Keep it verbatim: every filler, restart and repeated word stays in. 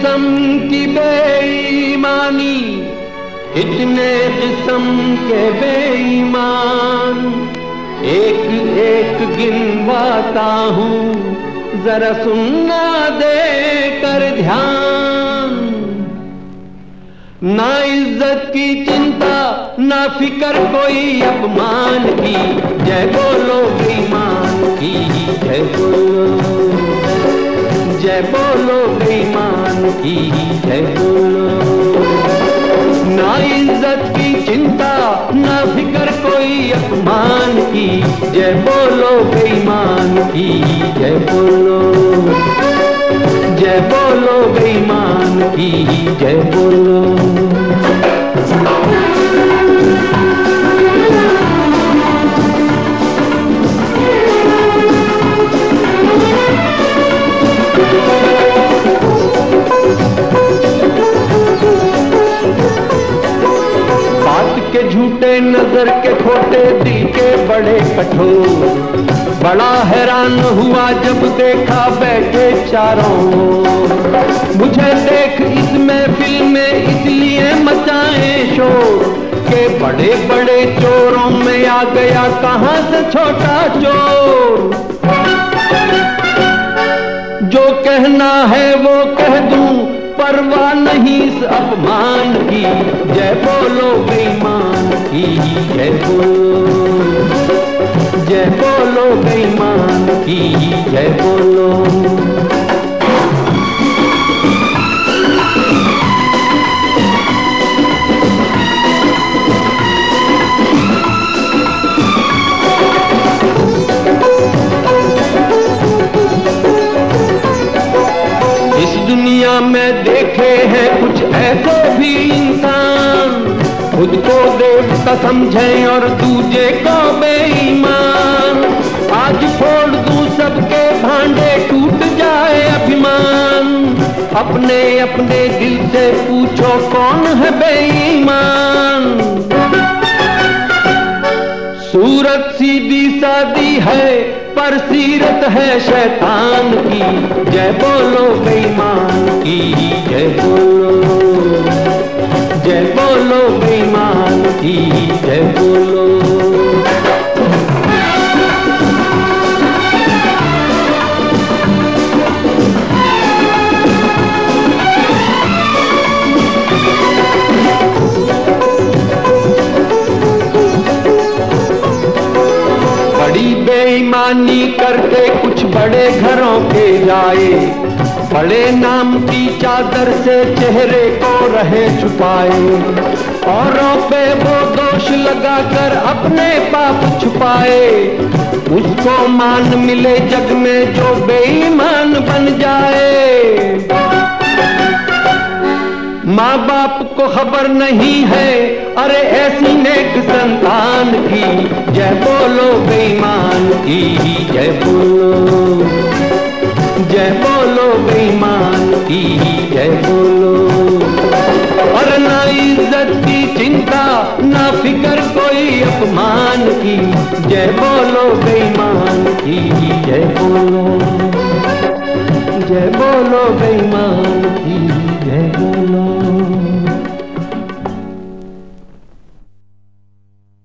किस्म की बेईमानी, इतने किस्म के बेईमान, एक एक गिनवाता हूँ, जरा सुनना दे कर ध्यान। ना इज्जत की चिंता, ना फिकर कोई अपमान की, जय बोलो बेईमान की, जय बोलो, जय बोलो बेईमान की, जय बोलो। ना इज्जत की चिंता, ना फिकर कोई अपमान की, जय बोलो बेईमान की, जय बोलो, जय बोलो बेईमान की, जय बोलो। बात के झूठे, नजर के खोटे, दिल के बड़े कठोर, बड़ा हैरान हुआ जब देखा बैठे चारों। मुझे देख इस महफिल में इसलिए मचाए शोर, के बड़े बड़े चोरों में आ गया कहां से छोटा चोर। जो कहना है वो कह दूं, परवाह नहीं इस अपमान की, जय बोलो बेईमान की, जय बोलो, जय बोलो बेईमान की, जय बोलो। इस दुनिया में देखे हैं कुछ ऐसे भी इंसान, खुद को देवता समझें और दूजे को बेईमान। आज फोड़ दूं सबके भांडे, टूट जाए अभिमान, अपने अपने दिल से पूछो कौन है बेईमान। सूरत सीधी सादी है पर सीरत है शैतान की, जय बोलो बेईमान की, जय बोलो, जय बोलो बेईमान की, जय बोलो। बड़ी बेईमानी करके कुछ बड़े घरों के जाए, बड़े नाम की चादर से चेहरे को रहे छुपाए, औरों पे वो दोष लगाकर अपने पाप छुपाए। उसको मान मिले जग में जो बेईमान बन जाए। माँ बाप को खबर नहीं है अरे ऐसी नेक संतान की, जय बोलो बेईमान की, जय बोलो, जय बोलो बेईमान की, जय बोलो। और ना इज्जत की चिंता, ना फिकर कोई अपमान की, जय बोलो बेईमान की, जय बोलो, जय बोलो बेईमान की, जय बोलो।